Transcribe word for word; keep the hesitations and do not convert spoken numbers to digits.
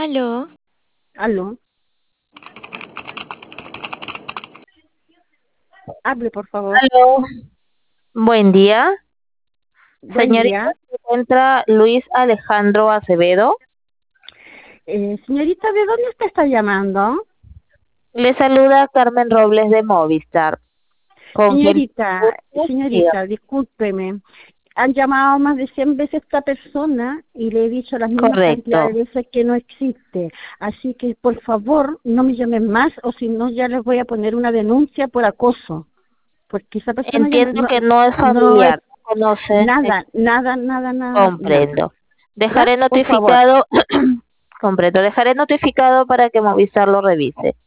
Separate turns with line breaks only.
Aló,
Aló, hable por favor.
Aló, buen día.
Buen
Señorita,
día.
se encuentra Luis Alejandro Acevedo.
Eh, señorita, ¿de dónde usted está llamando?
Le saluda Carmen Robles de Movistar. ¿Con quién?
Señorita,
Diga.
señorita, discúlpeme. Han llamado más de cien veces a esta persona y le he dicho las mismas
Correcto.
cantidades de veces que no existe. Así que, por favor, no me llamen más o si no, ya les voy a poner una denuncia por acoso. Porque esa persona ya no,
Entiendo
no,
que no es
no es
familiar, no conoce, eh,
nada, nada, nada, nada, nada.
comprendo.
¿Ya?
Dejaré
Por favor.
notificado, comprendo, dejaré notificado para que Movistar lo revise.